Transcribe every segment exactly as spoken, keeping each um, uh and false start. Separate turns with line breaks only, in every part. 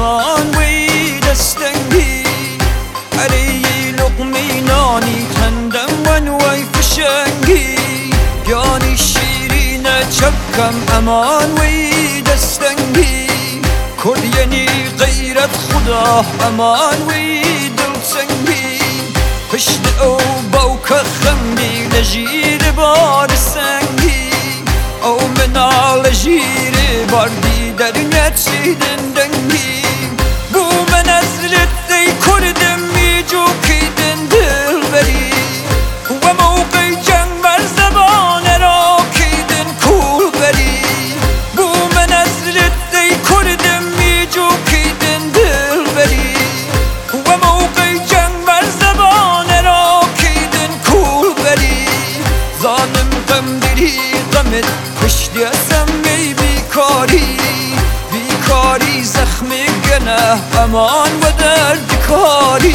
امان وی دستنگی علی لقمه نانی تندم ونوی فشنگی یانی شیرین چکم امان وی دستنگی کردینی غیرت خدا امان وی دلسنگی پشت او باوک خمدی لجیر بار سنگی او منال جیر باردی در نتشیدن دنگی بو من ازلت دی کردم میجو کیدن دل بری و موقع جنگ بر زبان را کیدن کول بری بو من ازلت دی کردم میجو کیدن دل بری و موقع جنگ بر زبان را کیدن کول بری ظالم غم دری غمت پشتی ازم می بیکاری بیکاری زخم گنه امان و درد کاری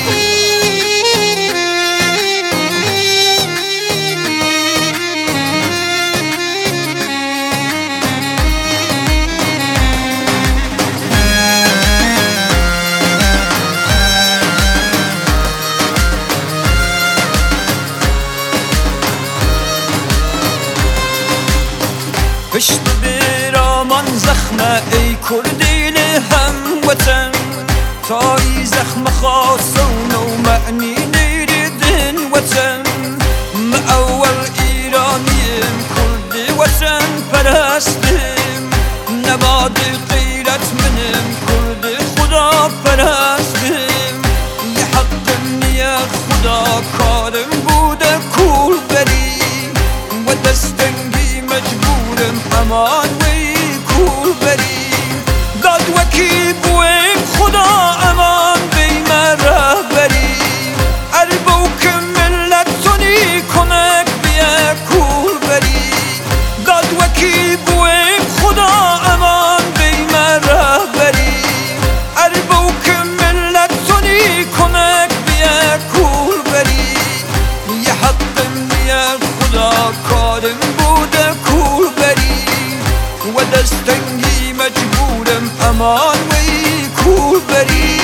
پشت برامان زخمه ای کردین هموطن تای زخم خاصون و معنی نیردن وطن ما اول ایرانیم کرد وطن پرستم نباد غیرت منم کرد خدا پرستم یه حقم نیه خدا کارم بوده کول بری و دستنگی مجبورم امان وی کول بری داد وکی بویم خدا امان بی مره بری اربو که ملت تونی کنک بیه کول بری داد وکی بویم خدا امان بی مره بری اربو که ملت تونی کنک بیه کول بری یه حقم نیه خدا کارم بوده کول بری و دستنگی مجبورم امان وی کول بری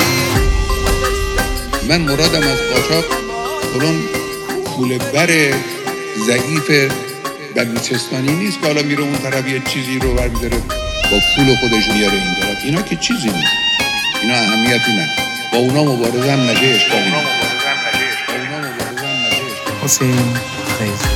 من مرادم از قاچاق اون پول بر ضعیف بلوچستانی نیست که حالا میره اون طرف یه چیزی رو برمیداره با پول خودش میاره این طرف. اینا که چیزی نیست، اینا اهمیتی نه. با اونا مبارزه هم نشه اشکالی نه.
حسین خیز